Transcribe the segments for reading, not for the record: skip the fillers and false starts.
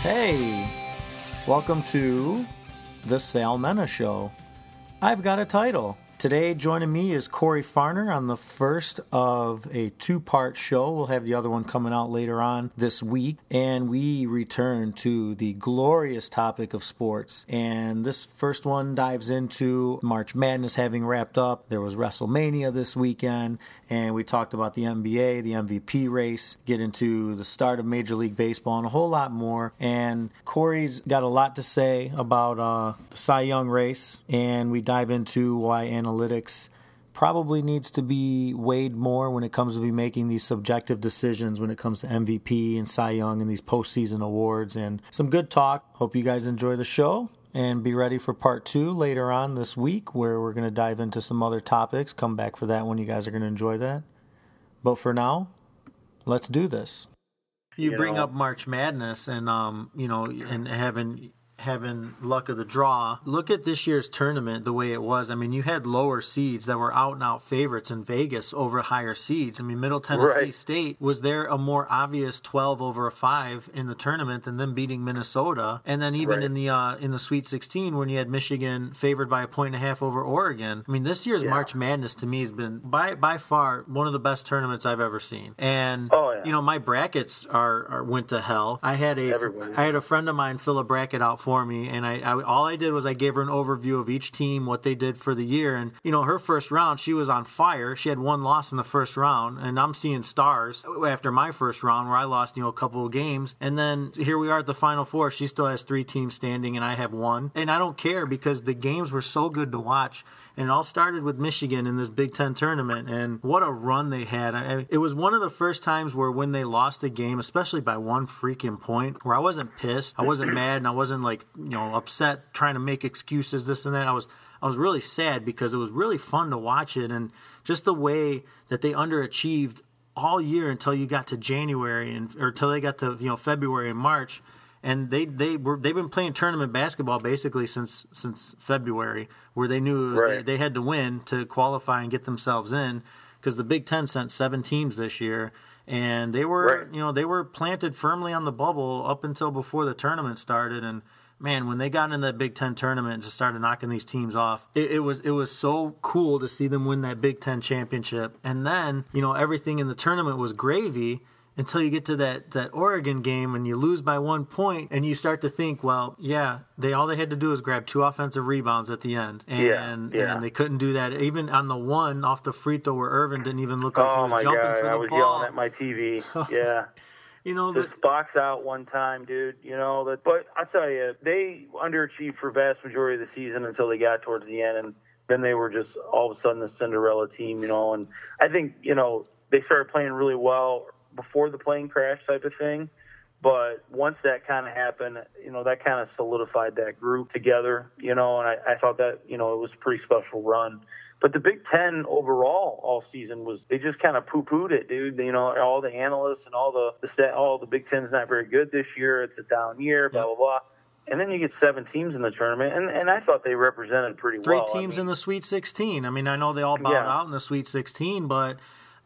Hey, welcome to the Sal Mena Show. I've got a title. Today, joining me is Corey Farner on the first of a two-part show. We'll have the other one coming out later on this week. And we return to the glorious topic of sports. And this first one dives into March Madness having wrapped up. There was WrestleMania this weekend. And we talked about the NBA, the MVP race, get into the start of Major League Baseball, and a whole lot more. And Corey's got a lot to say about the Cy Young race. And we dive into why analytics probably needs to be weighed more when it comes to be making these subjective decisions when it comes to MVP and Cy Young and these postseason awards. And some good talk. Hope you guys enjoy the show. And be ready for part 2 later on this week where we're going to dive into some other topics. Come back for that one. You guys are going to enjoy that. But for now, let's do this. You bring up March Madness and, and having luck of the draw. Look at this year's tournament the way it was. I mean, you had lower seeds that were out-and-out favorites in Vegas over higher seeds. I mean, Middle Tennessee State, was there a more obvious 12 over a 5 in the tournament than them beating Minnesota? And then even in the Sweet 16 when you had Michigan favored by 1.5 over Oregon. I mean, this year's March Madness to me has been by far one of the best tournaments I've ever seen. And my brackets went to hell. I had a friend of mine fill a bracket out for me, and I all I did was I gave her an overview of each team, what they did for the year, and her first round she was on fire. She had one loss in the first round, and I'm seeing stars after my first round where I lost a couple of games, and then here we are at the Final Four. She still has 3 teams standing, and I have one, and I don't care because the games were so good to watch. And it all started with Michigan in this Big Ten tournament, and what a run they had. It was one of the first times where when they lost a game, especially by one freaking point, where I wasn't pissed, I wasn't mad, and I wasn't upset trying to make excuses, this and that. I was really sad because it was really fun to watch it, and just the way that they underachieved all year until you got to January or until they got to February and March. And they've been playing tournament basketball basically since February, where they knew they had to win to qualify and get themselves in, because the Big Ten sent 7 teams this year, and they were they were planted firmly on the bubble up until before the tournament started. And man, when they got in that Big Ten tournament and just started knocking these teams off, it was so cool to see them win that Big Ten championship. And then everything in the tournament was gravy. Until you get to that Oregon game and you lose by 1 point, and you start to think, well, all they had to do was grab 2 offensive rebounds at the end, and they couldn't do that. Even on the one off the free throw where Irvin didn't even look like he was jumping for the ball. I was yelling at my TV. Yeah. Just box out one time, dude. But I tell you, they underachieved for vast majority of the season until they got towards the end, and then they were just all of a sudden the Cinderella team. And I think they started playing really well before the plane crash type of thing. But once that kind of happened, that kind of solidified that group together, and I thought that, it was a pretty special run. But the Big Ten overall all season they just kind of poo-pooed it, dude. All the analysts and all the Big Ten's not very good this year. It's a down year, blah, blah, blah. And then you get 7 teams in the tournament, and I thought they represented pretty well. 3 teams in the Sweet 16. I mean, I know they all bowed out in the Sweet 16, but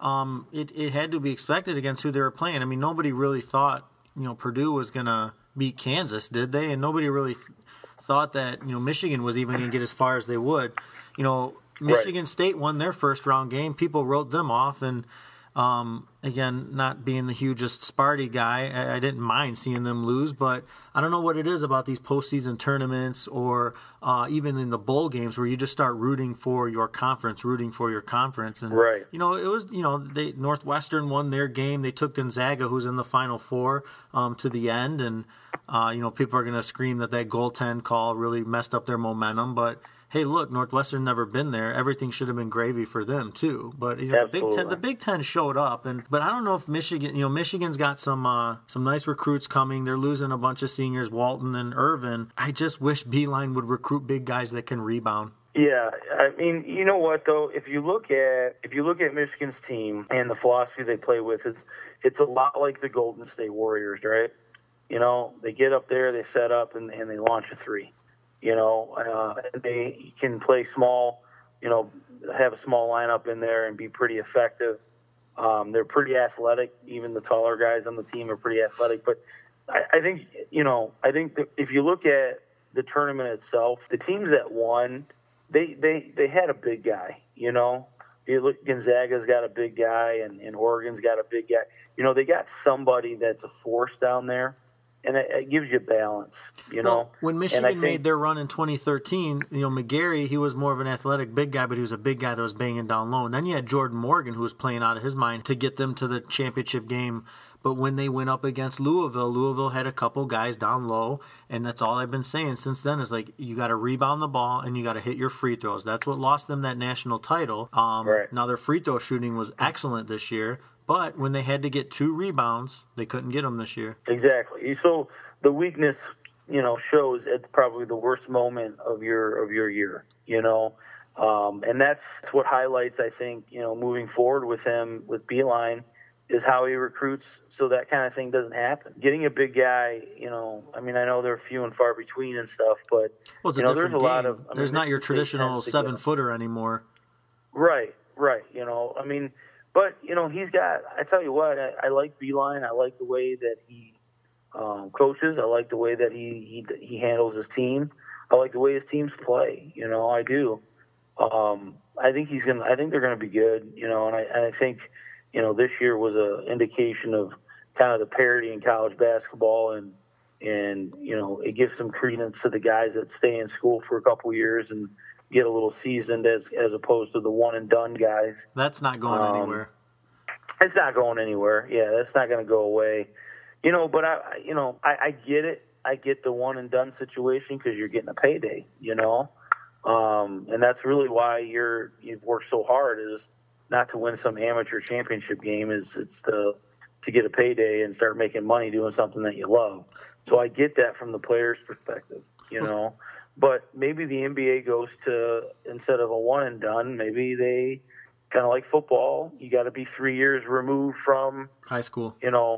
it had to be expected against who they were playing. I mean, nobody really thought, Purdue was going to beat Kansas, did they? And nobody really thought that, Michigan was even going to get as far as they would. Michigan State won their first round game. People wrote them off, and again, not being the hugest Sparty guy, I didn't mind seeing them lose, but I don't know what it is about these postseason tournaments or even in the bowl games where you just start rooting for your conference. And, it was, Northwestern won their game. They took Gonzaga, who's in the Final Four, to the end, and, people are going to scream that goaltend call really messed up their momentum, but hey, look, Northwestern never been there. Everything should have been gravy for them too. But the Big Ten showed up, but I don't know if Michigan. Michigan's got some nice recruits coming. They're losing a bunch of seniors, Walton and Irvin. I just wish Beeline would recruit big guys that can rebound. Yeah, I mean, you know what though? If you look at Michigan's team and the philosophy they play with, it's a lot like the Golden State Warriors, right? They get up there, they set up, and they launch a 3. They can play small, have a small lineup in there and be pretty effective. They're pretty athletic. Even the taller guys on the team are pretty athletic. But I think that if you look at the tournament itself, the teams that won, they had a big guy. You look, Gonzaga's got a big guy, and Oregon's got a big guy. They got somebody that's a force down there, and it gives you balance. Well, when Michigan made their run in 2013, McGarry, he was more of an athletic big guy, but he was a big guy that was banging down low. And then you had Jordan Morgan, who was playing out of his mind to get them to the championship game. But when they went up against Louisville had a couple guys down low, and that's all I've been saying since then is, like, you got to rebound the ball and you got to hit your free throws. That's what lost them that national title. Right. Now, their free throw shooting was excellent this year, but when they had to get 2 rebounds, they couldn't get them this year. Exactly. So the weakness, shows at probably the worst moment of your year, and that's what highlights, I think, moving forward with him, with Beilein, is how he recruits so that kind of thing doesn't happen. Getting a big guy, I know they're few and far between and stuff, but there's a lot of. There's not your traditional 7-footer anymore. Right. But he's got. I tell you what, I like Beilein. I like the way that he coaches. I like the way that he handles his team. I like the way his teams play. I do. I think they're gonna be good. And I think. This year was an indication of kind of the parity in college basketball, and it gives some credence to the guys that stay in school for a couple years and get a little seasoned as opposed to the one and done guys. That's not going anywhere. It's not going anywhere. Yeah, that's not going to go away. But I get it. I get the one and done situation because you're getting a payday. And that's really why you've worked so hard, is not to win some amateur championship game, it's to get a payday and start making money doing something that you love. So I get that from the player's perspective, But maybe the NBA goes to, instead of a one and done, maybe they kind of like football. You got to be 3 years removed from high school,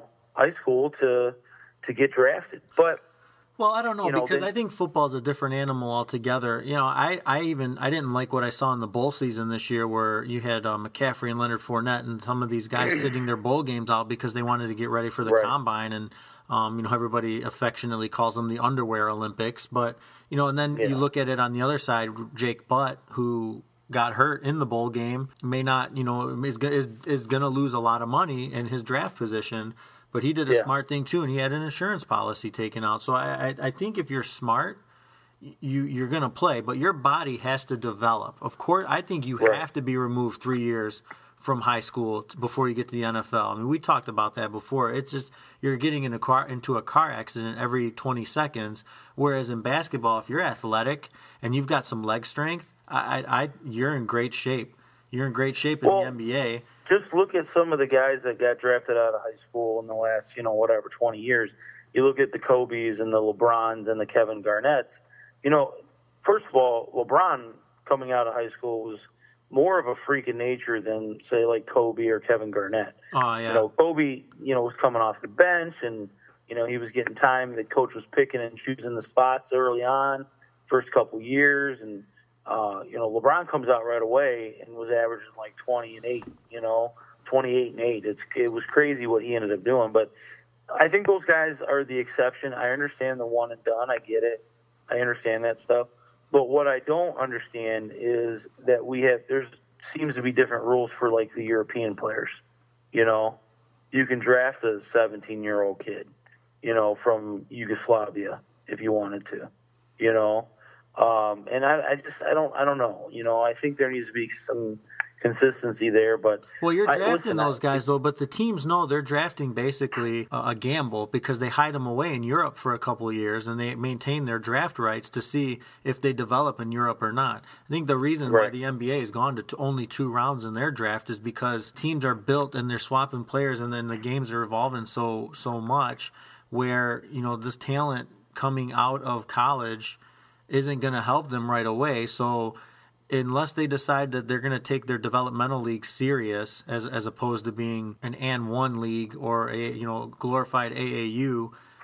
to get drafted. But well, I don't know, because I think football is a different animal altogether. I didn't like what I saw in the bowl season this year, where you had McCaffrey and Leonard Fournette and some of these guys sitting their bowl games out because they wanted to get ready for the combine, and everybody affectionately calls them the underwear Olympics. But and then you look at it on the other side, Jake Butt, who got hurt in the bowl game, may not, is going to lose a lot of money in his draft position. But he did a smart thing, too, and he had an insurance policy taken out. So I think if you're smart, you're going to play, but your body has to develop. Of course, I think you have to be removed 3 years from high school before you get to the NFL. I mean, we talked about that before. It's just you're getting into a car accident every 20 seconds, whereas in basketball, if you're athletic and you've got some leg strength, you're in great shape. You're in great shape in the NBA. Just look at some of the guys that got drafted out of high school in the last, 20 years. You look at the Kobes and the LeBrons and the Kevin Garnetts. First of all, LeBron coming out of high school was more of a freak in nature than, say, like Kobe or Kevin Garnett. Oh, yeah. Kobe, was coming off the bench, and, he was getting time. The coach was picking and choosing the spots early on, first couple years, and LeBron comes out right away and was averaging like 20 and 8, 28 and 8. It was crazy what he ended up doing. But I think those guys are the exception. I understand the one and done. I get it. I understand that stuff. But what I don't understand is that there seems to be different rules for like the European players. You can draft a 17-year-old kid, from Yugoslavia if you wanted to, and I don't know. I think there needs to be some consistency there. But you're drafting those guys though. But the teams know they're drafting basically a gamble, because they hide them away in Europe for a couple of years and they maintain their draft rights to see if they develop in Europe or not. I think the reason why the NBA has gone to only 2 rounds in their draft is because teams are built and they're swapping players, and then the games are evolving so much where this talent coming out of college isn't going to help them right away. So unless they decide that they're going to take their developmental league serious, as opposed to being an AND1 league or a glorified AAU,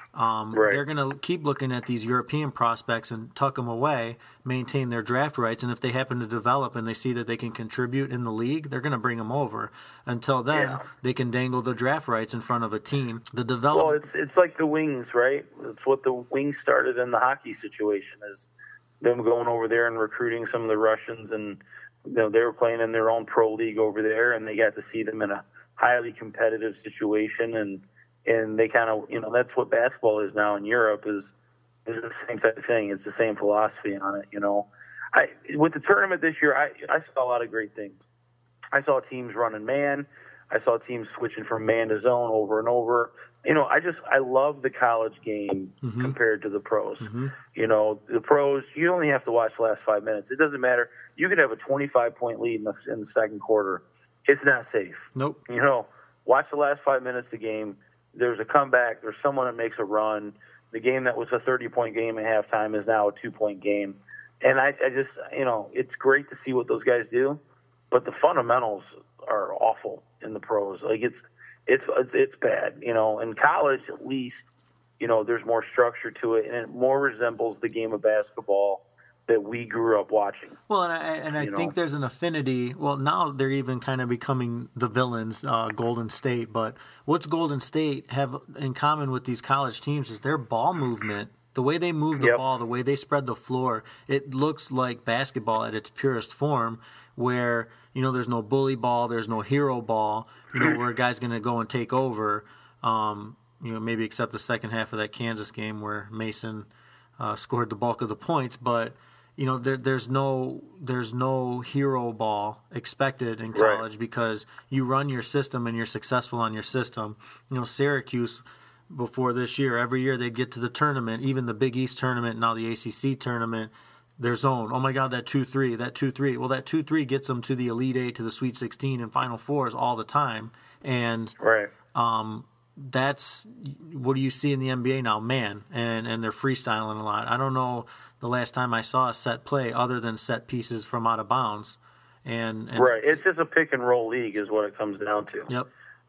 They're going to keep looking at these European prospects and tuck them away, maintain their draft rights, and if they happen to develop and they see that they can contribute in the league, they're going to bring them over. Until then, they can dangle the draft rights in front of a team. Well, it's like the Wings, right? It's what the Wings started in the hockey situation, is them going over there and recruiting some of the Russians, and they were playing in their own pro league over there, and they got to see them in a highly competitive situation, and they kind of, that's what basketball is now in Europe, is the same type of thing. It's the same philosophy on it, With the tournament this year, I saw a lot of great things. I saw teams running man. I saw teams switching from man to zone over and over. I love the college game compared to the pros. The pros, you only have to watch the last 5 minutes. It doesn't matter. You could have a 25-point lead in the second quarter. It's not safe. Nope. Watch the last 5 minutes of the game. There's a comeback. There's someone that makes a run. The game that was a 30-point game at halftime is now a 2-point game. And I just, it's great to see what those guys do, but the fundamentals are awful in the pros. Like it's bad. In college, at least, there's more structure to it, and it more resembles the game of basketball that we grew up watching. Well, and I think there's an affinity. Well, now they're even kind of becoming the villains, Golden State. But what's Golden State have in common with these college teams is their ball movement. The way they move the ball, the way they spread the floor, it looks like basketball at its purest form, where, there's no bully ball, there's no hero ball, where a guy's going to go and take over, maybe except the second half of that Kansas game where Mason scored the bulk of the points. But, there's no hero ball expected in college because you run your system and you're successful on your system. Syracuse, before this year, every year they'd get to the tournament, even the Big East tournament, now the ACC tournament, their zone. Oh my God, that 2-3, that 2-3. Well, that 2-3 gets them to the Elite Eight, to the Sweet 16 and Final Fours all the time. And that's what do you see in the NBA now? Man, and they're freestyling a lot. I don't know the last time I saw a set play other than set pieces from out of bounds. And it's just a pick and roll league is what it comes down to. Yep.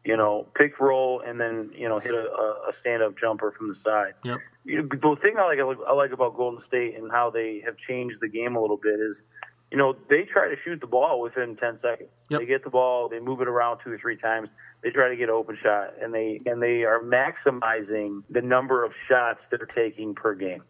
Pick, roll, and then, hit a stand-up jumper from the side. Yep. The thing I like about Golden State and how they have changed the game a little bit is, they try to shoot the ball within 10 seconds. Yep. They get the ball, they move it around 2 or 3 times, they try to get an open shot, and they are maximizing the number of shots they're taking per game.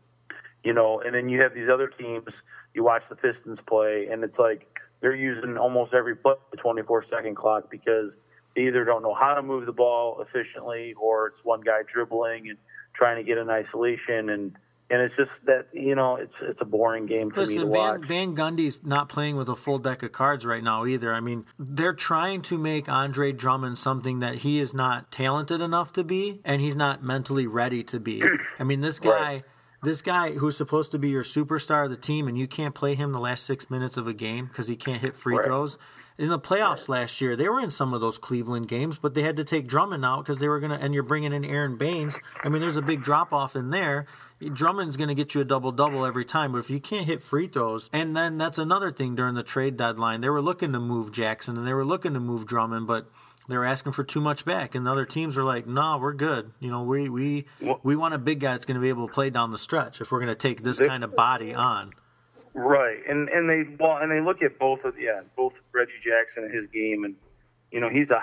And then you have these other teams, you watch the Pistons play, and it's like they're using almost every play the 24-second clock because they either don't know how to move the ball efficiently, or it's one guy dribbling and trying to get in isolation, and it's just that it's a boring game to me to watch. Van Gundy's not playing with a full deck of cards right now either. I mean, they're trying to make Andre Drummond something that he is not talented enough to be, and he's not mentally ready to be. I mean, this guy. This guy who's supposed to be your superstar of the team, and you can't play him the last 6 minutes of a game because he can't hit free throws. In the playoffs last year, they were in some of those Cleveland games, but they had to take Drummond out because they were going to, and you're bringing in Aaron Baines. I mean, there's a big drop-off in there. Drummond's going to get you a double-double every time, but if you can't hit free throws, and then that's another thing during the trade deadline. They were looking to move Jackson, and they were looking to move Drummond, but they were asking for too much back, and the other teams were like, "No, we're good. We want a big guy that's going to be able to play down the stretch if we're going to take this kind of body on." Right, and they look at both Reggie Jackson and his game, and he's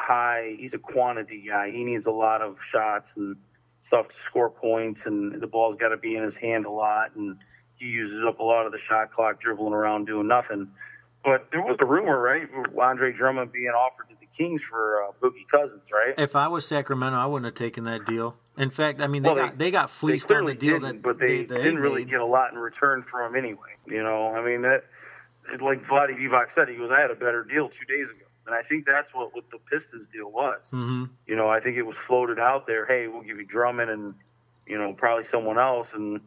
a quantity guy. He needs a lot of shots and stuff to score points, and the ball's got to be in his hand a lot, and he uses up a lot of the shot clock dribbling around doing nothing. But there was a rumor, right, Andre Drummond being offered to the Kings for Boogie Cousins, right? If I was Sacramento, I wouldn't have taken that deal. In fact, I mean, they got fleeced on the deal but they didn't really get a lot in return for him anyway. I mean, that, like Vlade Divac said, he goes, "I had a better deal 2 days ago," and I think that's what the Pistons deal was. Mm-hmm. I think it was floated out there. Hey, we'll give you Drummond and probably someone else, and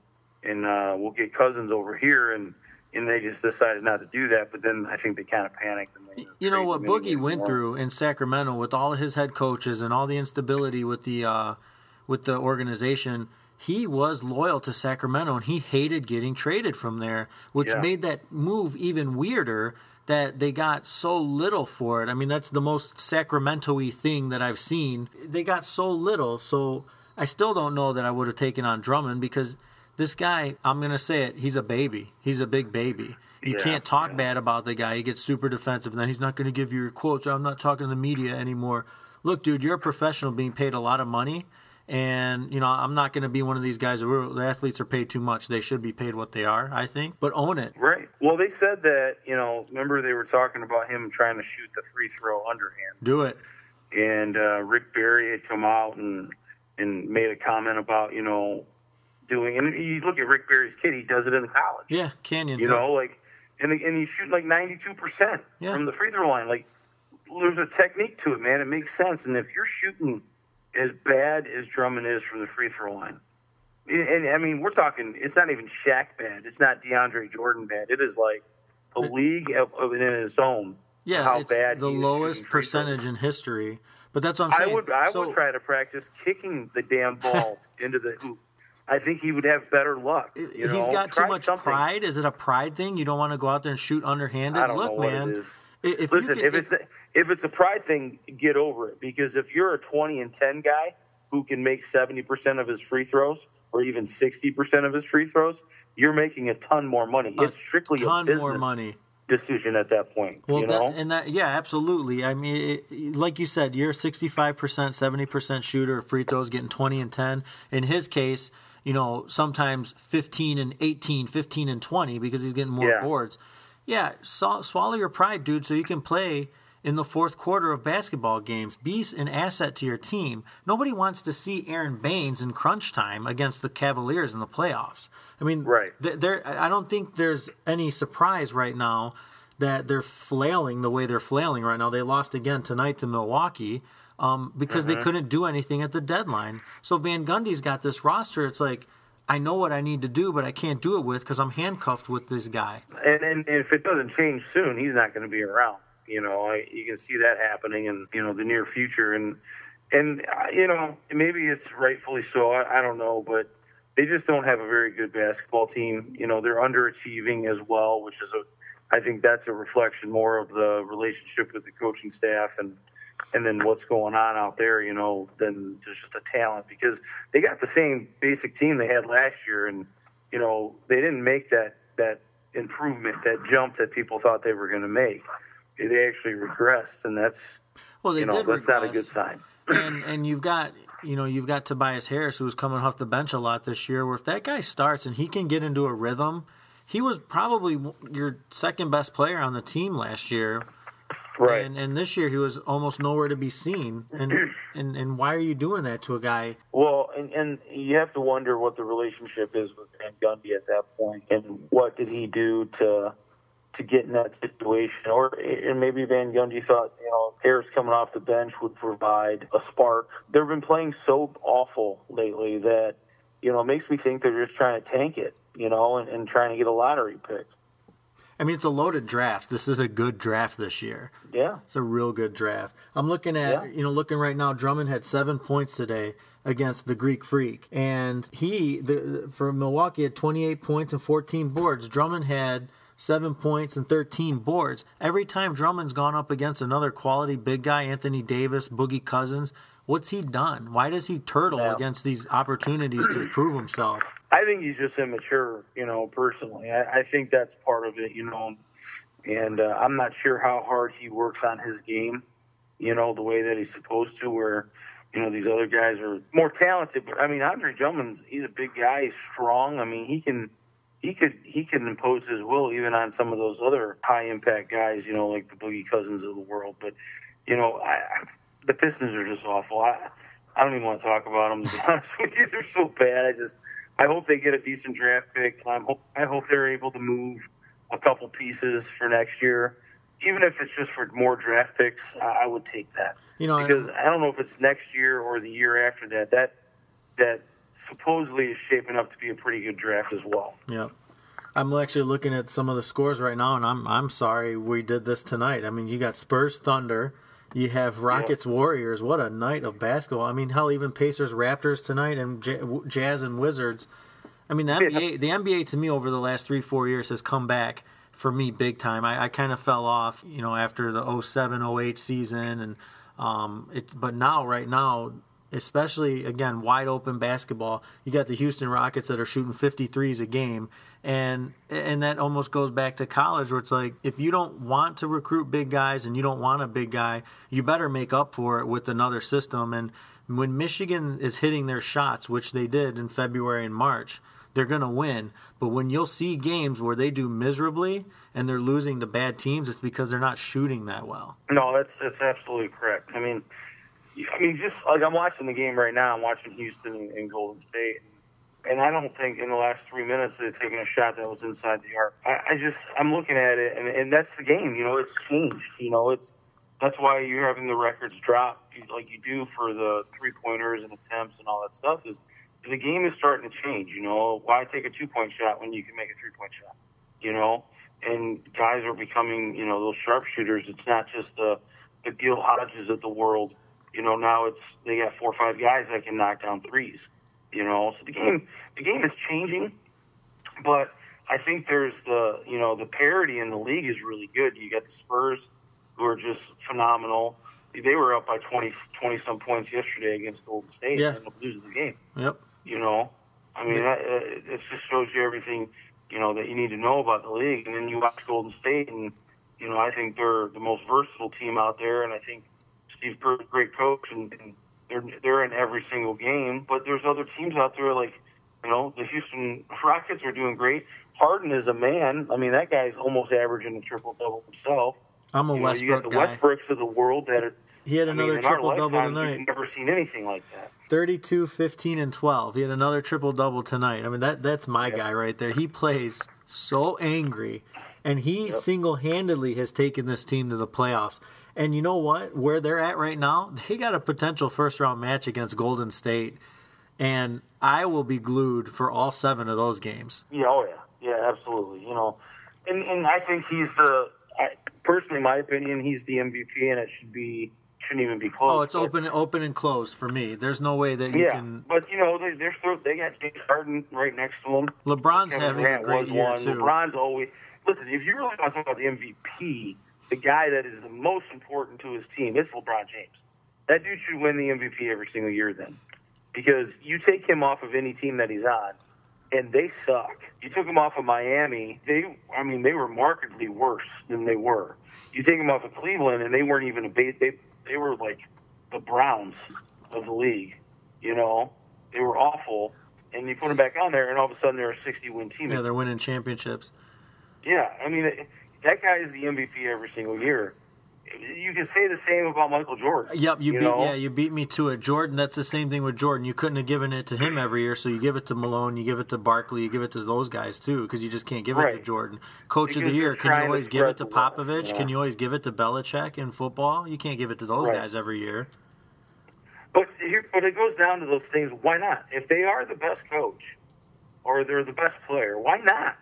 we'll get Cousins over here, and they just decided not to do that. But then I think they kind of panicked. And what Boogie went through in Sacramento with all of his head coaches and all the instability with the organization, he was loyal to Sacramento, and he hated getting traded from there, which made that move even weirder that they got so little for it. I mean, that's the most Sacramento-y thing that I've seen. They got so little, so I still don't know that I would have taken on Drummond because this guy, I'm going to say it, he's a baby. He's a big baby. You can't talk bad about the guy. He gets super defensive, and then he's not going to give you your quotes. I'm not talking to the media anymore. Look, dude, you're a professional being paid a lot of money, and, I'm not going to be one of these guys where the athletes are paid too much. They should be paid what they are, I think, but own it. Right. Well, they said that, remember they were talking about him trying to shoot the free throw underhand. Do it. And Rick Barry had come out and made a comment about, doing, and you look at Rick Barry's kid, he does it in college. Yeah, Canyon. And he's shooting like 92% from the free throw line. Like, there's a technique to it, man. It makes sense. And if you're shooting as bad as Drummond is from the free throw line, and I mean, we're talking, it's not even Shaq bad. It's not DeAndre Jordan bad. It is like a league in its own. Yeah, how it's bad the lowest percentage in history. But that's what I'm saying. I would try to practice kicking the damn ball into the hoop. I think he would have better luck. He's got too much pride. Is it a pride thing? You don't want to go out there and shoot underhanded? I don't know what it is. If it's a pride thing, get over it. Because if you're a 20-10 guy who can make 70% of his free throws or even 60% of his free throws, you're making a ton more money. It's strictly a business decision at that point. Well, absolutely. I mean, like you said, you're a 65%, 70% shooter of free throws, getting 20 and 10. In his case, sometimes 15 and 18, 15 and 20 because he's getting more boards. Yeah, swallow your pride, dude, so you can play in the fourth quarter of basketball games. Be an asset to your team. Nobody wants to see Aaron Baines in crunch time against the Cavaliers in the playoffs. I mean, I don't think there's any surprise right now that they're flailing the way they're flailing right now. They lost again tonight to Milwaukee because they couldn't do anything at the deadline. So Van Gundy's got this roster. It's like, I know what I need to do, but I can't do it with because I'm handcuffed with this guy. And if it doesn't change soon, he's not going to be around. You can see that happening in, the near future. And maybe it's rightfully so. I don't know, but they just don't have a very good basketball team. They're underachieving as well, which is I think that's a reflection more of the relationship with the coaching staff and then what's going on out there, than just a talent, because they got the same basic team they had last year. And, they didn't make that improvement, that jump that people thought they were going to make. They actually regressed, and that's not a good sign. And you've got Tobias Harris, who was coming off the bench a lot this year, where if that guy starts and he can get into a rhythm, he was probably your second best player on the team last year. Right. And this year he was almost nowhere to be seen. And why are you doing that to a guy? Well, and you have to wonder what the relationship is with Van Gundy at that point, and what did he do to get in that situation. And maybe Van Gundy thought, Harris coming off the bench would provide a spark. They've been playing so awful lately that, it makes me think they're just trying to tank it, and trying to get a lottery pick. I mean, it's a loaded draft. This is a good draft this year. Yeah. It's a real good draft. I'm looking at, looking right now, Drummond had 7 points today against the Greek Freak. And for Milwaukee, had 28 points and 14 boards. Drummond had 7 points and 13 boards. Every time Drummond's gone up against another quality big guy, Anthony Davis, Boogie Cousins, what's he done? Why does he turtle against these opportunities to prove himself? I think he's just immature, personally. I think that's part of it, and I'm not sure how hard he works on his game, the way that he's supposed to, where, these other guys are more talented. But, I mean, Andre Drummond's, he's a big guy, he's strong. I mean, he can impose his will even on some of those other high-impact guys, like the Boogie Cousins of the world. But, the Pistons are just awful. I don't even want to talk about them, to be honest with you. They're so bad. I hope they get a decent draft pick. I hope they're able to move a couple pieces for next year. Even if it's just for more draft picks, I would take that. Because I don't know if it's next year or the year after that. That supposedly is shaping up to be a pretty good draft as well. Yeah. I'm actually looking at some of the scores right now, and I'm sorry we did this tonight. I mean, you got Spurs Thunder. You have Rockets Warriors. What a night of basketball. I mean, hell, even Pacers Raptors tonight and Jazz and Wizards. I mean, the NBA to me over the last 3-4 years has come back for me big time. I kind of fell off, after the 07-08 season, and but right now, especially, again, wide open basketball. You got the Houston Rockets that are shooting 53s a game, and that almost goes back to college where it's like, if you don't want to recruit big guys and you don't want a big guy, you better make up for it with another system. And when Michigan is hitting their shots, which they did in February and March, they're going to win. But when you'll see games where they do miserably and they're losing to bad teams, it's because they're not shooting that well. No, that's absolutely correct. I mean, just like I'm watching the game right now. I'm watching Houston and Golden State. And I don't think in the last 3 minutes they've taken a shot that was inside the arc. I'm looking at it, and that's the game. It's changed. That's why you're having the records drop like you do for the 3-pointers and attempts and all that stuff. Is the game is starting to change. Why take a 2-point shot when you can make a 3-point shot? And guys are becoming those sharpshooters. It's not just the Gil Hodges of the world. Now they got 4 or 5 guys that can knock down threes. So the game is changing, but I think there's the parity in the league is really good. You got the Spurs, who are just phenomenal. They were up by 20 some points yesterday against Golden State and losing the game. Yep. It just shows you everything, that you need to know about the league. And then you watch Golden State, and, I think they're the most versatile team out there, and I think Steve Kerr's a great coach, and they're in every single game. But there's other teams out there like, the Houston Rockets are doing great. Harden is a man. I mean, that guy's almost averaging a triple-double himself. I'm a Westbrook guy. You got the Westbrooks of the world that he had another triple-double tonight. We've never seen anything like that. 32, 15, and 12. He had another triple-double tonight. I mean, that's my guy right there. He plays so angry, and he single-handedly has taken this team to the playoffs. And you know what? Where they're at right now, they got a potential first-round match against Golden State, and I will be glued for all 7 of those games. Yeah, absolutely. And I think he's personally, in my opinion, he's the MVP, and it shouldn't even be close. Oh, it's open and closed for me. There's no way that you can. But they got James Harden right next to him. LeBron's having a great year too. LeBron's always listen. If you really want to talk about the MVP, the guy that is the most important to his team, it's LeBron James. That dude should win the MVP every single year then. Because you take him off of any team that he's on, and they suck. You took him off of Miami, they were markedly worse than they were. You take him off of Cleveland, and they weren't even they were like the Browns of the league. They were awful. And you put them back on there, and all of a sudden they're a 60-win team. Yeah, they're winning championships. Yeah, that guy is the MVP every single year. You can say the same about Michael Jordan. Yep, you beat me to it. Jordan, that's the same thing with Jordan. You couldn't have given it to him every year, so you give it to Malone, you give it to Barkley, you give it to those guys too, because you just can't give it to Jordan. Coach of the year, can you always give it to Popovich? Yeah. Can you always give it to Belichick in football? You can't give it to those guys every year. But it goes down to those things. Why not? If they are the best coach or they're the best player, why not?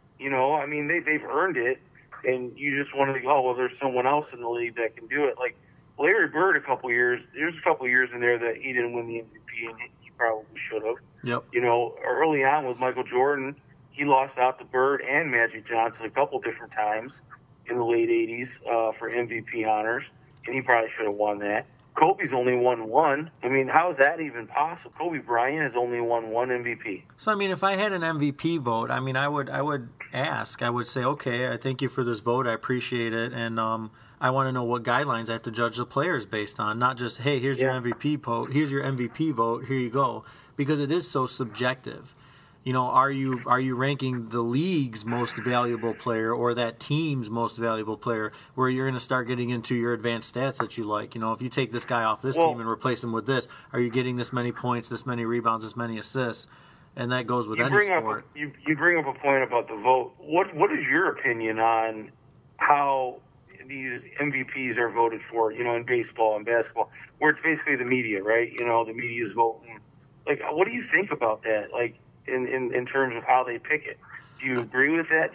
They've earned it. And you just want to go, there's someone else in the league that can do it. Like Larry Bird, there's a couple years in there that he didn't win the MVP, and he probably should have. Yep. Early on with Michael Jordan, he lost out to Bird and Magic Johnson a couple different times in the late 80s for MVP honors, and he probably should have won that. Kobe's only won one. How is that even possible? Kobe Bryant has only won one MVP. So, if I had an MVP vote, I would ask. I would say, okay, I thank you for this vote. I appreciate it. And I want to know what guidelines I have to judge the players based on. Not just, hey, here's your MVP vote. Here's your MVP vote. Here you go. Because it is so subjective. Are you ranking the league's most valuable player or that team's most valuable player, where you're going to start getting into your advanced stats that you like? If you take this guy off this team and replace him with this, are you getting this many points, this many rebounds, this many assists? And that goes with any sport. You bring up a point about the vote. What is your opinion on how these MVPs are voted for, in baseball and basketball, where it's basically the media, right? The media's voting. Like, what do you think about that? Like, in terms of how they pick it. Do you agree with that?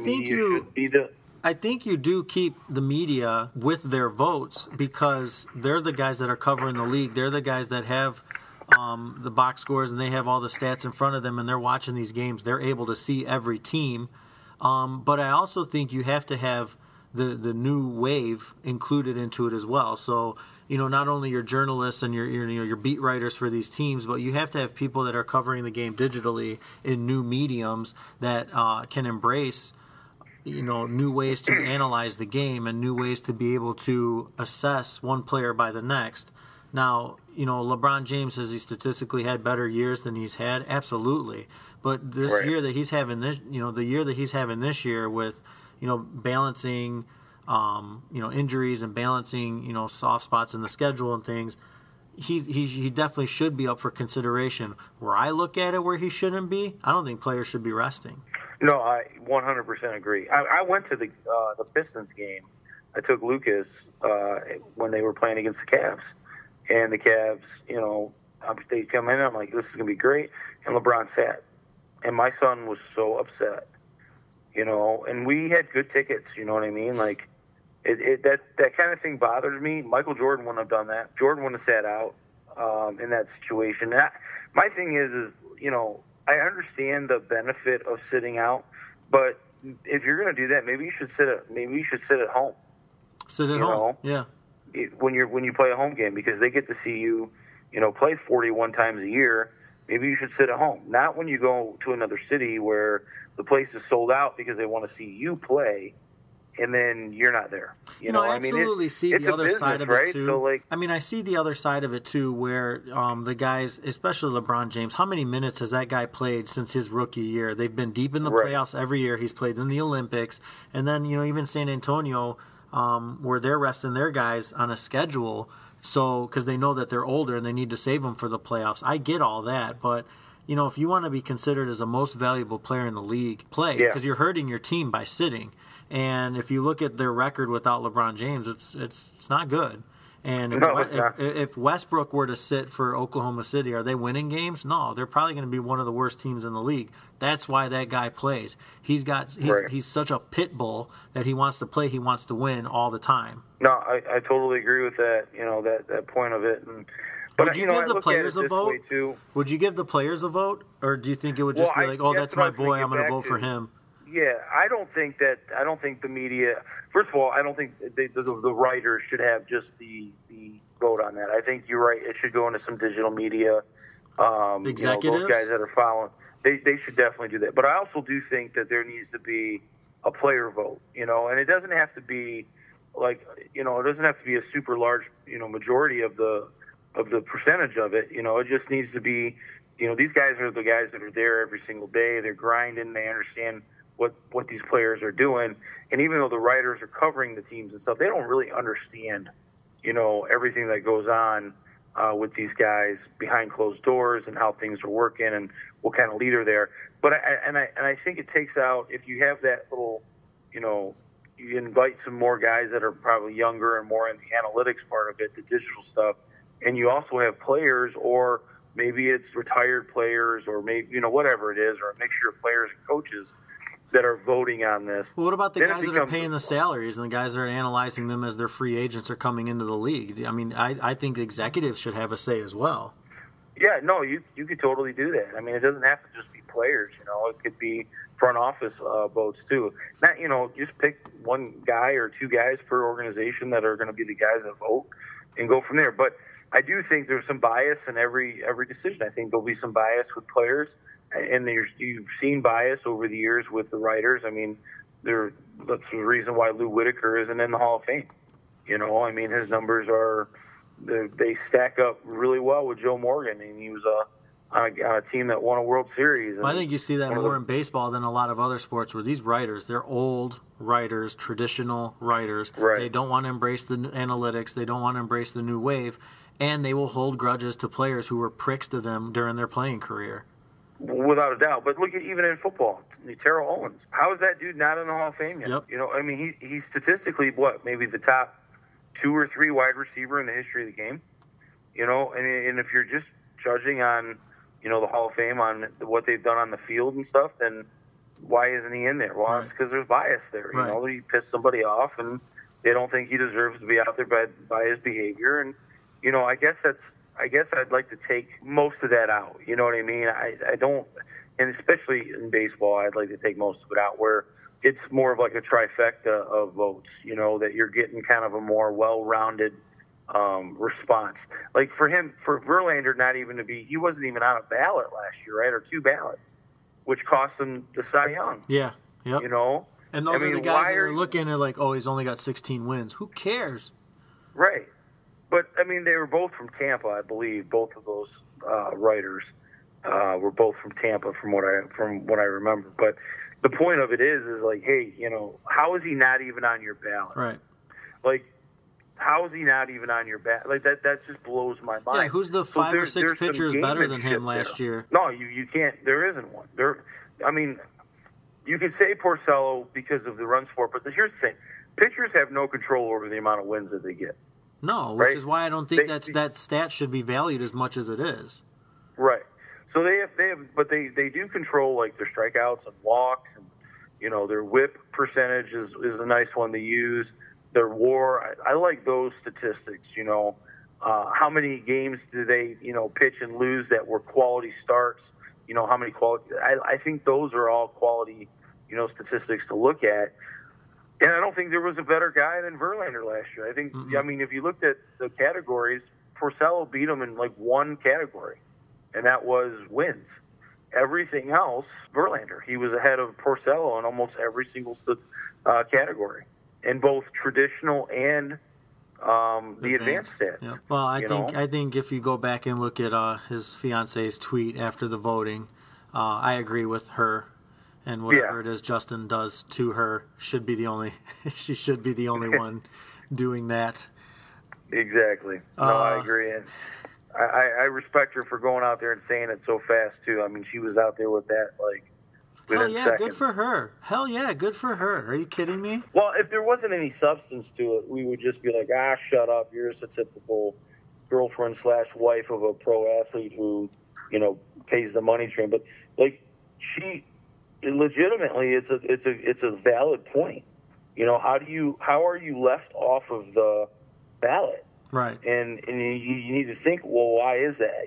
I think you do keep the media with their votes because they're the guys that are covering the league. They're the guys that have the box scores and they have all the stats in front of them and they're watching these games. They're able to see every team. But I also think you have to have the new wave included into it as well. So, not only your journalists and your beat writers for these teams, but you have to have people that are covering the game digitally in new mediums that can embrace, new ways to analyze the game and new ways to be able to assess one player by the next. Now, LeBron James, has he statistically had better years than he's had? Absolutely. But this year that he's having the year that he's having this year with, balancing, injuries and balancing, soft spots in the schedule and things, he definitely should be up for consideration. Where I look at it where he shouldn't be, I don't think players should be resting. No, I 100% agree. I went to the Pistons game. I took Lucas when they were playing against the Cavs. And the Cavs, they come in, I'm like, this is going to be great. And LeBron sat. And my son was so upset, and we had good tickets, you know what I mean? Like, that kind of thing bothers me. Michael Jordan wouldn't have done that. Jordan wouldn't have sat out in that situation. My thing is, I understand the benefit of sitting out, but if you're going to do that, maybe you should sit at home. Sit at home, yeah. When you play a home game, because they get to see you, play 41 times a year. Maybe you should sit at home. Not when you go to another city where the place is sold out because they want to see you play, and then you're not there. I absolutely see the other side of it too. So I see the other side of it too, where the guys, especially LeBron James, how many minutes has that guy played since his rookie year? They've been deep in the playoffs every year. He's played in the Olympics, and then even San Antonio, where they're resting their guys on a schedule. So, because they know that they're older and they need to save them for the playoffs. I get all that, but, if you want to be considered as the most valuable player in the league, play, because you're hurting your team by sitting. And if you look at their record without LeBron James, it's not good. And if Westbrook were to sit for Oklahoma City, are they winning games? No, they're probably going to be one of the worst teams in the league. That's why that guy plays. He's such a pit bull that he wants to play, he wants to win all the time. No, I totally agree with that. That point of it. But would you give the players a vote? Would you give the players a vote, or do you think it would just be like, oh, that's my boy, I'm going to vote for him? Yeah, I don't think the media. First of all, I don't think the writers should have just the vote on that. I think you're right. It should go into some digital media. Executives, those guys that are following, they should definitely do that. But I also do think that there needs to be a player vote. And it doesn't have to be it doesn't have to be a super large majority of the percentage of it. It just needs to be. These guys are the guys that are there every single day. They're grinding. They understand what these players are doing. And even though the writers are covering the teams and stuff, they don't really understand, everything that goes on with these guys behind closed doors and how things are working and what kind of leader they are. But I think it takes out, if you have that little, you invite some more guys that are probably younger and more in the analytics part of it, the digital stuff, and you also have players, or maybe it's retired players, or maybe, whatever it is, or a mixture of players and coaches that are voting on this. Well, what about the guys that are paying the salaries and the guys that are analyzing them as their free agents are coming into the league? I mean, I think executives should have a say as well. Yeah, no, you could totally do that. I mean, it doesn't have to just be players, It could be front office votes too. Not, just pick one guy or two guys per organization that are going to be the guys that vote and go from there. But I do think there's some bias in every decision. I think there'll be some bias with players, and you've seen bias over the years with the writers. I mean, that's the reason why Lou Whitaker isn't in the Hall of Fame. I mean, his numbers they stack up really well with Joe Morgan, and he was on a team that won a World Series. I think you see that more in baseball than a lot of other sports, where these writers, they're old writers, traditional writers. Right. They don't want to embrace the analytics. They don't want to embrace the new wave. And they will hold grudges to players who were pricks to them during their playing career. Without a doubt. But look at even in football, Terrell Owens. How is that dude not in the Hall of Fame yet? Yep. I mean, he's statistically, maybe the top 2 or 3 wide receiver in the history of the game. And if you're just judging on, the Hall of Fame on what they've done on the field and stuff, then why isn't he in there? Well, It's because there's bias there. Right. He pissed somebody off, and they don't think he deserves to be out there by his behavior. And I guess I'd like to take most of that out. You know what I mean? I don't, and especially in baseball, I'd like to take most of it out, where it's more of like a trifecta of votes, you know, that you're getting kind of a more well-rounded response. Like for Verlander not even to be, he wasn't even on a ballot last year, right? Or 2 ballots, which cost him the Cy Young. Yeah. Yep. You know? And those are the guys that are looking at like, oh, he's only got 16 wins. Who cares? Right. But, I mean, they were both from Tampa, I believe. Both of those writers were both from Tampa from what I remember. But the point of it is like, hey, you know, how is he not even on your ballot? Right. Like, how is he not even on your ballot? Like, that just blows my mind. Yeah, who's the 5 or 6 pitchers better than him last year? No, you can't. There isn't one. I mean, you could say Porcello because of the run support, but here's the thing. Pitchers have no control over the amount of wins that they get. No, which is why I don't think that stat should be valued as much as it is. Right. So they do control like their strikeouts and walks, and you know their whip percentage is a nice one to use. Their WAR, I like those statistics. You know, how many games do they pitch and lose that were quality starts? You know, how many quality? I think those are all quality statistics to look at. And I don't think there was a better guy than Verlander last year. I think, I mean, if you looked at the categories, Porcello beat him in like one category, and that was wins. Everything else, Verlander. He was ahead of Porcello in almost every single category, in both traditional and the advanced stats. Yeah. Well, I think if you go back and look at his fiance's tweet after the voting, I agree with her. And whatever it is Justin does to her should be the only she should be the only one doing that. Exactly. No, I agree. And I respect her for going out there and saying it so fast too. I mean, she was out there with that like within seconds. Good for her. Hell yeah, good for her. Are you kidding me? Well, if there wasn't any substance to it, we would just be like, shut up. You're just a typical girlfriend/wife of a pro athlete who, pays the money train. But like legitimately, it's a valid point. How are you left off of the ballot? Right. And you need to think, well, why is that?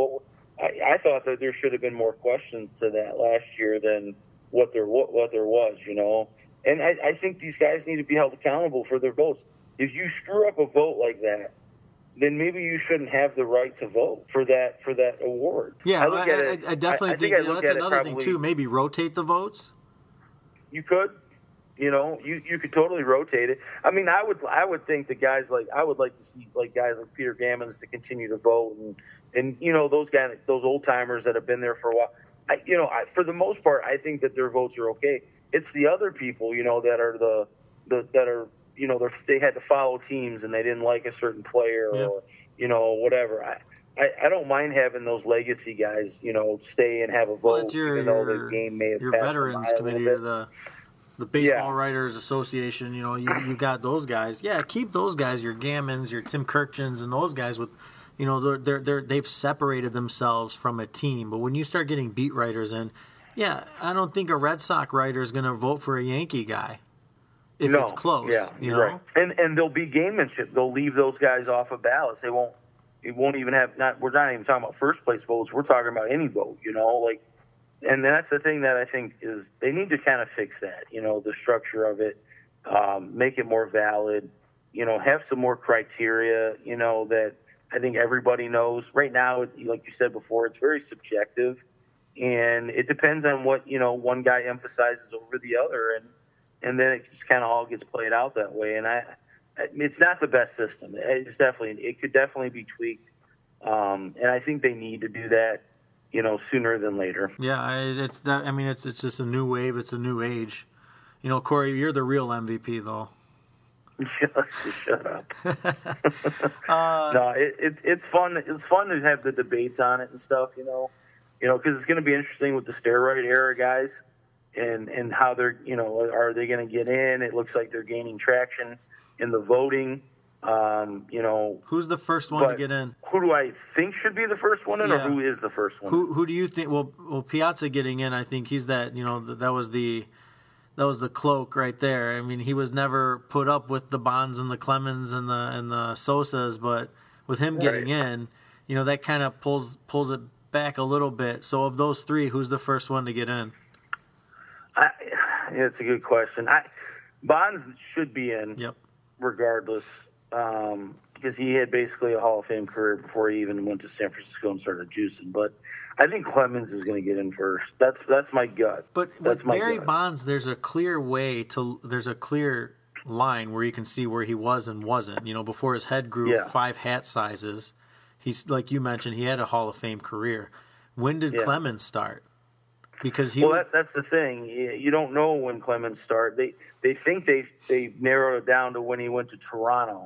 I thought that there should have been more questions to that last year than what there was. And I think these guys need to be held accountable for their votes. If you screw up a vote like that, then maybe you shouldn't have the right to vote for that award. Yeah, I definitely think that's another thing too. Maybe rotate the votes. You could, you could totally rotate it. I mean, I would think that guys I would like to see like guys like Peter Gammons to continue to vote, and those guys, those old timers that have been there for a while. For the most part, I think that their votes are okay. It's the other people, that are that are. They had to follow teams and they didn't like a certain player or, whatever. I don't mind having those legacy guys, stay and have a vote, even though the game may have your passed veterans committee or the Baseball Writers Association. You got those guys. Yeah, keep those guys. Your Gammons, your Tim Kirchens, and those guys with, they've separated themselves from a team. But when you start getting beat writers in, I don't think a Red Sox writer is going to vote for a Yankee guy. If it's close, right. And there'll be gamemanship. They'll leave those guys off of ballots. It won't even have. We're not even talking about first place votes. We're talking about any vote. And that's the thing that I think is they need to kind of fix that. The structure of it, make it more valid. Have some more criteria. That I think everybody knows. Right now, like you said before, it's very subjective, and it depends on what one guy emphasizes over the other, and then it just kind of all gets played out that way. And it's not the best system. It could definitely be tweaked. And I think they need to do that, sooner than later. Yeah, it's just a new wave. It's a new age. Corey, you're the real MVP, though. Shut up. No, it's fun. It's fun to have the debates on it and stuff, because it's going to be interesting with the steroid era guys. And how they're, are they going to get in? It looks like they're gaining traction in the voting. Who's the first one to get in? Who do I think should be the first one in, or who is the first one? Who do you think? Well, Piazza getting in. I think he's that. That was the cloak right there. I mean, he was never put up with the Bonds and the Clemens and the Sosas, but with him getting in, that kind of pulls it back a little bit. So of those three, who's the first one to get in? It's a good question. Bonds should be in, regardless, because he had basically a Hall of Fame career before he even went to San Francisco and started juicing. But I think Clemens is going to get in first. That's my gut. But with Barry Bonds, there's a clear line where you can see where he was and wasn't. Before his head grew 5 hat sizes, he's, like you mentioned, he had a Hall of Fame career. When did Clemens start? Because that's the thing. You don't know when Clemens started. They think they narrowed it down to when he went to Toronto,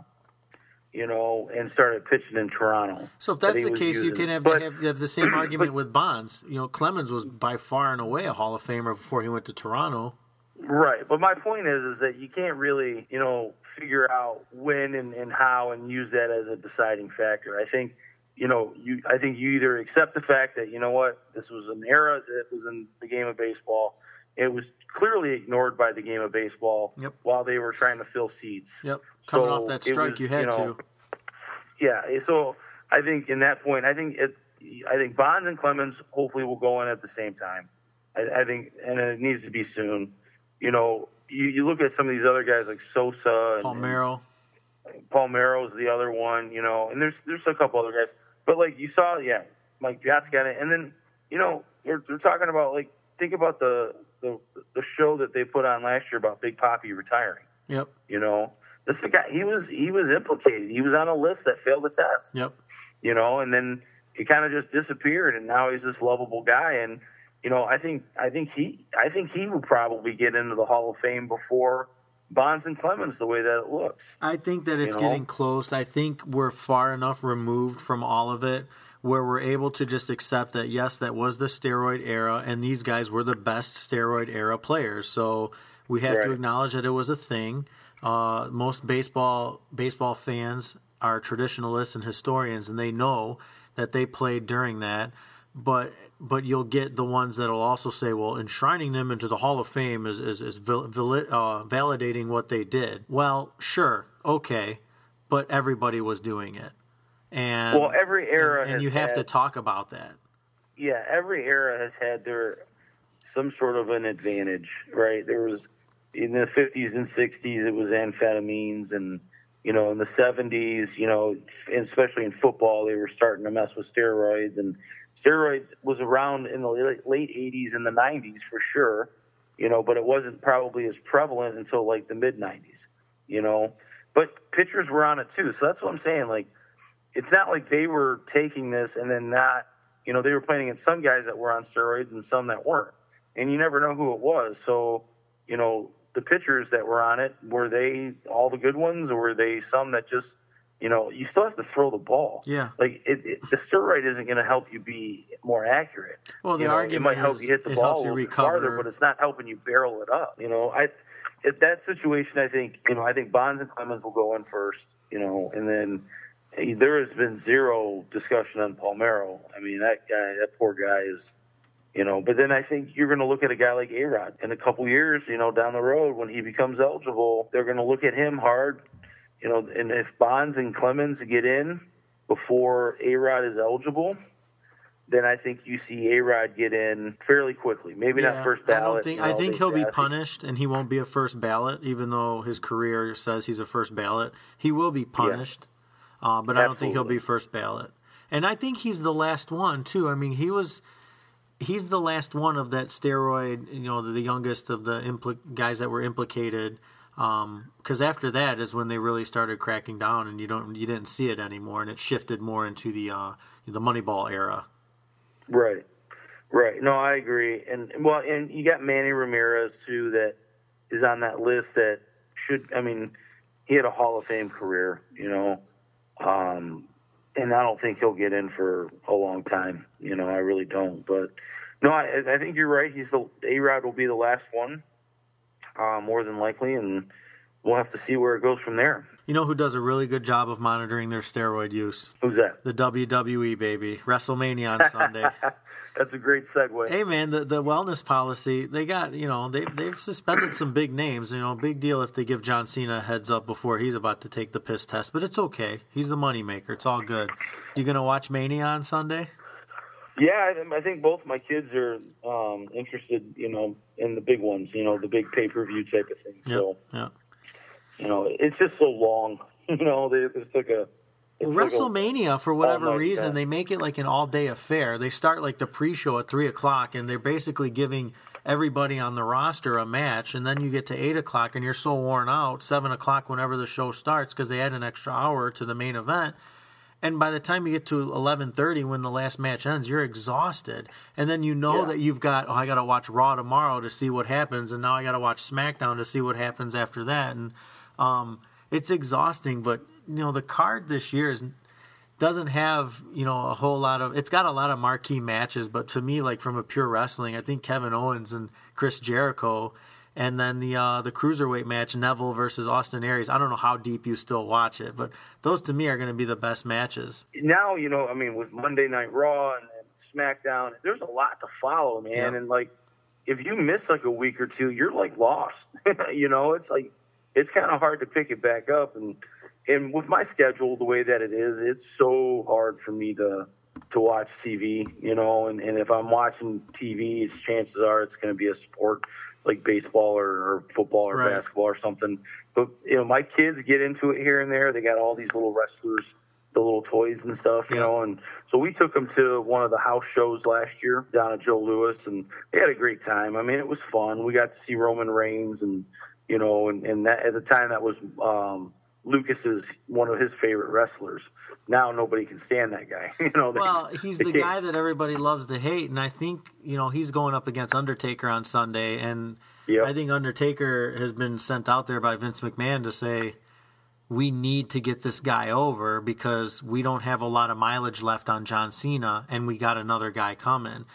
and started pitching in Toronto. So if that's the case, you can have the same argument with Bonds. Clemens was by far and away a Hall of Famer before he went to Toronto. Right, but my point is that you can't really, figure out when and how and use that as a deciding factor. I think, I think you either accept the fact that, this was an era that was in the game of baseball. It was clearly ignored by the game of baseball while they were trying to fill seats. Coming off that strike, you had to. Yeah, so I think in that point, I think Bonds and Clemens hopefully will go in at the same time. I think, and it needs to be soon. You look at some of these other guys like Sosa and Palmeiro. Palmeiro's the other one, and there's a couple other guys. But like you saw, Mike Piazza got it. And then, they're talking about, like, think about the show that they put on last year about Big Papi retiring. Yep. This guy, he was implicated. He was on a list that failed the test. Yep. And then he kind of just disappeared, and now he's this lovable guy. And I think he will probably get into the Hall of Fame before Bonds and Clemens, the way that it looks. I think that it's getting close. I think we're far enough removed from all of it where we're able to just accept that, yes, that was the steroid era, and these guys were the best steroid era players. So we have to acknowledge that it was a thing. Most baseball fans are traditionalists and historians, and they know that they played during that. But you'll get the ones that'll also say, well, enshrining them into the Hall of Fame is validating what they did. Well, sure, okay, but everybody was doing it, and every era and you have to talk about that. Yeah, every era has had some sort of an advantage, right? There was in the 50s and 60s, it was amphetamines, and in the 70s, and especially in football, they were starting to mess with steroids, and steroids was around in the late 80s and the 90s for sure, but it wasn't probably as prevalent until like the mid 90s, but pitchers were on it too. So that's what I'm saying. Like, it's not like they were taking this and then not, they were playing against some guys that were on steroids and some that weren't, and you never know who it was. So, the pitchers that were on it, were they all the good ones, or were they some that just, you still have to throw the ball. Yeah. Like, the steroid isn't going to help you be more accurate. Well, the argument it might help you hit the ball a little bit farther, but it's not helping you barrel it up. At that situation, I think Bonds and Clemens will go in first, and then there has been zero discussion on Palmeiro. I mean, that poor guy is, but then I think you're going to look at a guy like A-Rod in a couple years, down the road when he becomes eligible. They're going to look at him hard, and if Bonds and Clemens get in before A-Rod is eligible, then I think you see A-Rod get in fairly quickly. Maybe not first ballot. I think he'll be punished, and he won't be a first ballot, even though his career says he's a first ballot. He will be punished, but I don't think he'll be first ballot. And I think he's the last one, too. I mean, he's the last one of that steroid, the youngest of the guys that were implicated. Because after that is when they really started cracking down, and you didn't see it anymore, and it shifted more into the Moneyball era. Right. No, I agree, and you got Manny Ramirez too, that is on that list that should. I mean, he had a Hall of Fame career, and I don't think he'll get in for a long time. I really don't. But no, I think you're right. A-Rod will be the last one, more than likely, and we'll have to see where it goes from there. You know who does a really good job of monitoring their steroid use? Who's that? The WWE, baby. WrestleMania on Sunday. That's a great segue. Hey, man, the wellness policy, they got, they've suspended some big names. Big deal if they give John Cena a heads up before he's about to take the piss test. But it's okay. He's the moneymaker. It's all good. You going to watch Mania on Sunday? Yeah, I think both my kids are interested, in the big ones, the big pay-per-view type of thing. So, it's just so long. It's like a... WrestleMania, for whatever reason, they make it like an all-day affair. They start like the pre-show at 3 o'clock, and they're basically giving everybody on the roster a match, and then you get to 8 o'clock, and you're so worn out, 7 o'clock whenever the show starts, because they add an extra hour to the main event. And by the time you get to 11:30 when the last match ends, you're exhausted. And then that you've got, I got to watch Raw tomorrow to see what happens, and now I got to watch SmackDown to see what happens after that. And it's exhausting, but the card this year doesn't have, a whole lot of... It's got a lot of marquee matches, but to me, like from a pure wrestling, I think Kevin Owens and Chris Jericho, and then the Cruiserweight match, Neville versus Austin Aries. I don't know how deep you still watch it, but those to me are going to be the best matches. Now, with Monday Night Raw and SmackDown, there's a lot to follow, man. Yeah. And, like, if you miss, like, a week or two, you're, like, lost. It's like... It's kind of hard to pick it back up, and with my schedule the way that it is, it's so hard for me to watch TV, and if I'm watching TV, chances are it's going to be a sport like baseball or football or basketball or something. But my kids get into it here and there. They got all these little wrestlers, the little toys and stuff, and so we took them to one of the house shows last year down at Joe Louis, and they had a great time. I mean, it was fun. We got to see Roman Reigns and that at the time that was Lucas's one of his favorite wrestlers. Now nobody can stand that guy. He's the guy that everybody loves to hate, and I think he's going up against Undertaker on Sunday, and I think Undertaker has been sent out there by Vince McMahon to say we need to get this guy over because we don't have a lot of mileage left on John Cena, and we got another guy coming.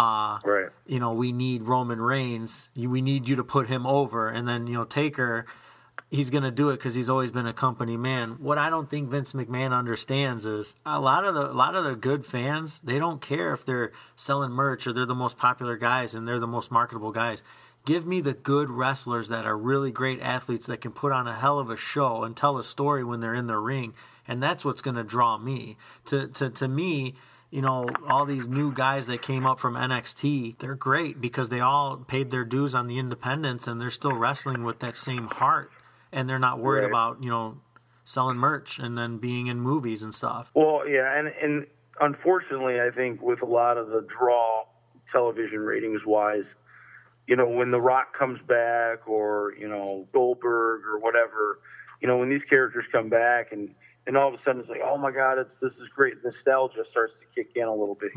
We need Roman Reigns. We need you to put him over. And then, Taker, he's going to do it because he's always been a company man. What I don't think Vince McMahon understands is a lot of the good fans, they don't care if they're selling merch or they're the most popular guys and they're the most marketable guys. Give me the good wrestlers that are really great athletes that can put on a hell of a show and tell a story when they're in the ring. And that's what's going to draw me. To me, all these new guys that came up from NXT, they're great because they all paid their dues on the independents and they're still wrestling with that same heart. And they're not worried about, selling merch and then being in movies and stuff. Well, yeah, and unfortunately, I think with a lot of the draw television ratings-wise, when The Rock comes back or, Goldberg or whatever, when these characters come back and all of a sudden it's like, oh my God, this is great. Nostalgia starts to kick in a little bit,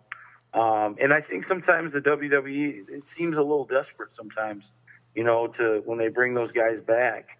and I think sometimes the WWE, it seems a little desperate sometimes, to when they bring those guys back,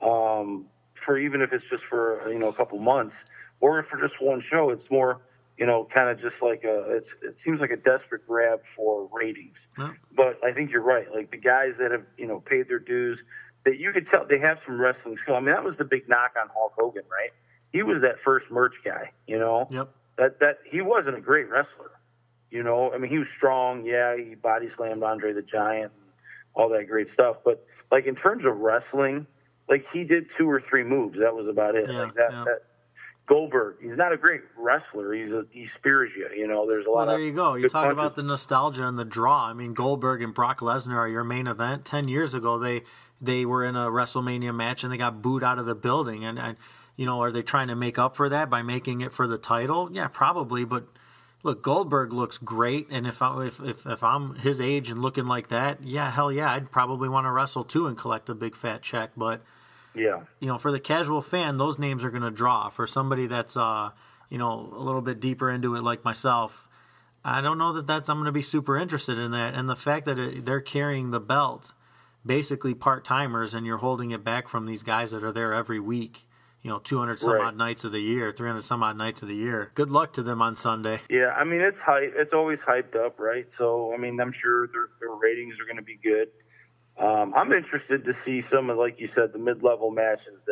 for even if it's just for, a couple months or for just one show, it's more, kind of just like it seems like a desperate grab for ratings. Yeah. But I think you're right. Like the guys that have, paid their dues, that you could tell they have some wrestling skill. I mean, that was the big knock on Hulk Hogan, right? He was that first merch guy, Yep. That he wasn't a great wrestler, I mean, he was strong. Yeah, he body slammed Andre the Giant and all that great stuff. But like in terms of wrestling, like he did 2 or 3 moves. That was about it. Yeah, like that Goldberg, he's not a great wrestler. He spears you. There's a lot. Well, there you go. You talk punches. About the nostalgia and the draw. I mean, Goldberg and Brock Lesnar are your main event. 10 years ago, they were in a WrestleMania match and they got booed out of the building. And are they trying to make up for that by making it for the title? Yeah, probably. But look, Goldberg looks great, and if I'm his age and looking like that, yeah, hell yeah, I'd probably want to wrestle too and collect a big fat check. But yeah, for the casual fan, those names are going to draw. For somebody that's a little bit deeper into it like myself, I don't know that I'm going to be super interested in that. And the fact that they're carrying the belt, basically part timers, and you're holding it back from these guys that are there every week. 200 some odd nights of the year, 300 some odd nights of the year. Good luck to them on Sunday. Yeah, I mean, it's hype. It's always hyped up, right? So, I mean, I'm sure their ratings are going to be good. I'm interested to see some of, like you said, the mid-level matches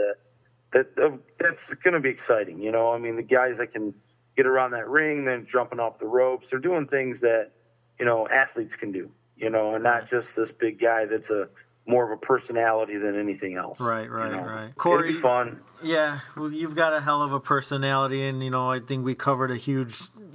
that's going to be exciting. I mean, the guys that can get around that ring, then jumping off the ropes, they're doing things that, athletes can do, and not just this big guy that's more of a personality than anything else. Right. Corey, it'll be fun. Yeah, well, you've got a hell of a personality, and I think we covered a huge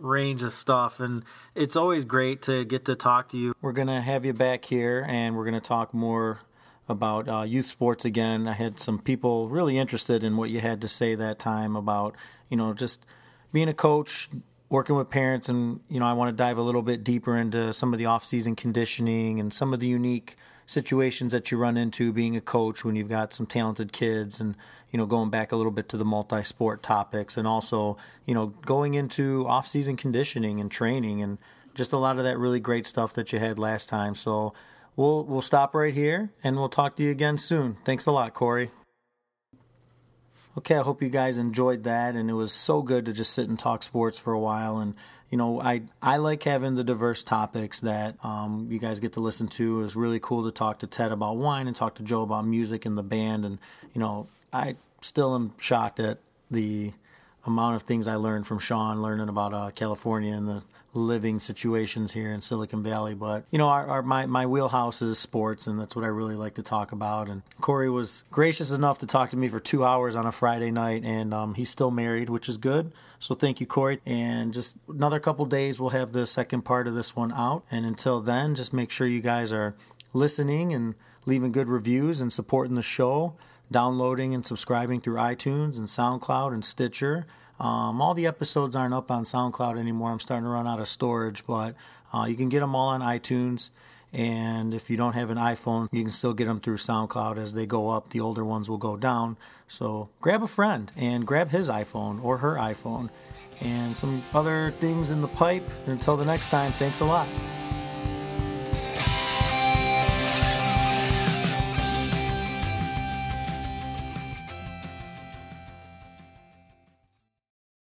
range of stuff, and it's always great to get to talk to you. We're going to have you back here, and we're going to talk more about youth sports again. I had some people really interested in what you had to say that time about, just being a coach, working with parents, and, I want to dive a little bit deeper into some of the off-season conditioning and some of the unique situations that you run into being a coach when you've got some talented kids, and going back a little bit to the multi-sport topics, and also going into off-season conditioning and training, and just a lot of that really great stuff that you had last time. So we'll stop right here, and we'll talk to you again soon. Thanks a lot, Corey. Okay, I hope you guys enjoyed that, and it was so good to just sit and talk sports for a while. And I like having the diverse topics that you guys get to listen to. It was really cool to talk to Ted about wine and talk to Joe about music and the band. And, I still am shocked at the amount of things I learned from Sean, learning about California and the living situations here in Silicon Valley. But, my wheelhouse is sports, and that's what I really like to talk about. And Corey was gracious enough to talk to me for 2 hours on a Friday night, and he's still married, which is good. So thank you, Corey. And just another couple days, we'll have the second part of this one out. And until then, just make sure you guys are listening and leaving good reviews and supporting the show, downloading and subscribing through iTunes and SoundCloud and Stitcher. All the episodes aren't up on SoundCloud anymore. I'm starting to run out of storage, but you can get them all on iTunes. And if you don't have an iPhone, you can still get them through SoundCloud. As they go up, the older ones will go down. So grab a friend and grab his iPhone or her iPhone and some other things in the pipe. Until the next time, thanks a lot.